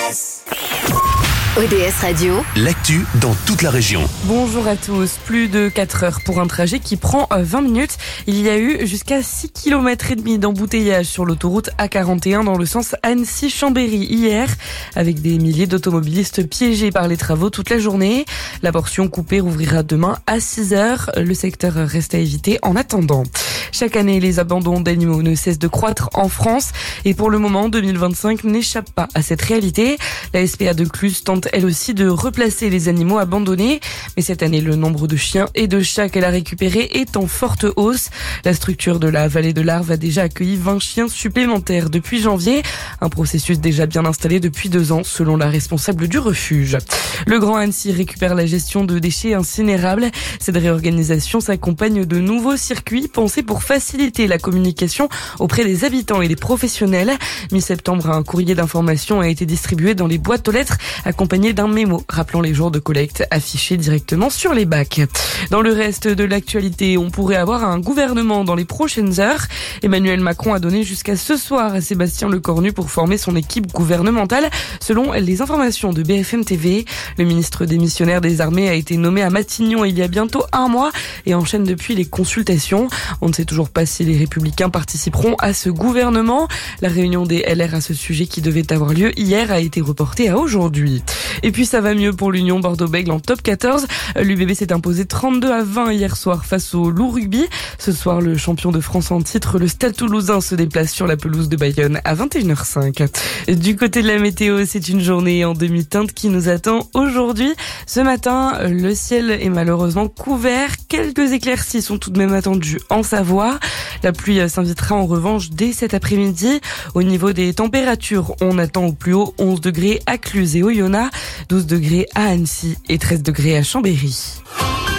ODS Radio, l'actu dans toute la région. Bonjour à tous. Plus de 4 heures pour un trajet qui prend 20 minutes. Il y a eu jusqu'à 6 km et demi d'embouteillage sur l'autoroute A41 dans le sens Annecy-Chambéry hier, avec des milliers d'automobilistes piégés par les travaux toute la journée. La portion coupée rouvrira demain à 6 heures. Le secteur reste à éviter en attendant. Chaque année, les abandons d'animaux ne cessent de croître en France et pour le moment, 2025 n'échappe pas à cette réalité. La SPA de Cluse tente elle aussi de replacer les animaux abandonnés. Mais cette année, le nombre de chiens et de chats qu'elle a récupérés est en forte hausse. La structure de la vallée de l'Arve a déjà accueilli 20 chiens supplémentaires depuis janvier. Un processus déjà bien installé depuis 2 ans, selon la responsable du refuge. Le Grand Annecy récupère la gestion de déchets incinérables. Cette réorganisation s'accompagne de nouveaux circuits pensés pour faciliter la communication auprès des habitants et des professionnels. Mi-septembre, un courrier d'information a été distribué dans les boîtes aux lettres, accompagné d'un mémo rappelant les jours de collecte affichés directement sur les bacs. Dans le reste de l'actualité, on pourrait avoir un gouvernement dans les prochaines heures. Emmanuel Macron a donné jusqu'à ce soir à Sébastien Lecornu pour former son équipe gouvernementale, selon les informations de BFM TV. Le ministre démissionnaire des Armées a été nommé à Matignon il y a bientôt 1 mois et enchaîne depuis les consultations. On ne sait toujours pas si les Républicains participeront à ce gouvernement. La réunion des LR à ce sujet qui devait avoir lieu hier a été reportée à aujourd'hui. Et puis ça va mieux pour l'Union Bordeaux-Bègles en top 14. L'UBB s'est imposé 32-20 hier soir face au Loup Rugby. Ce soir, le champion de France en titre, le Stade Toulousain, se déplace sur la pelouse de Bayonne à 21h05. Du côté de la météo, c'est une journée en demi-teinte qui nous attend aujourd'hui. Ce matin, le ciel est malheureusement couvert. Quelques éclaircies sont tout de même attendues en Savoie. La pluie s'invitera en revanche dès cet après-midi. Au niveau des températures, on attend au plus haut 11 degrés à Cluse et Oyonnax, 12 degrés à Annecy et 13 degrés à Chambéry.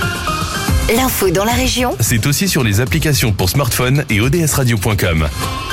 l'info dans la région, C'est aussi sur les applications pour smartphone et odsradio.com.